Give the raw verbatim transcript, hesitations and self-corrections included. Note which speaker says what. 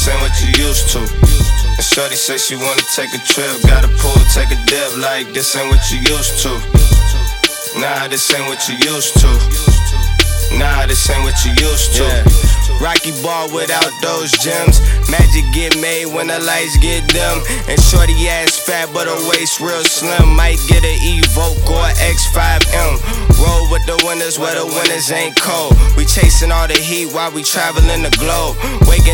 Speaker 1: this ain't what you used to. And shorty say she wanna take a trip, got a pool, take a dip, like this ain't what you used to. Nah, this ain't what you used to. Nah, this ain't what you used to. Yeah. Rocky ball without those gems. Magic get made when the lights get dim. And shorty ass fat but her waist real slim. Might get an Evoque or X five M. Roll with the winners where the winners ain't cold. We chasing all the heat while we traveling the globe. Waking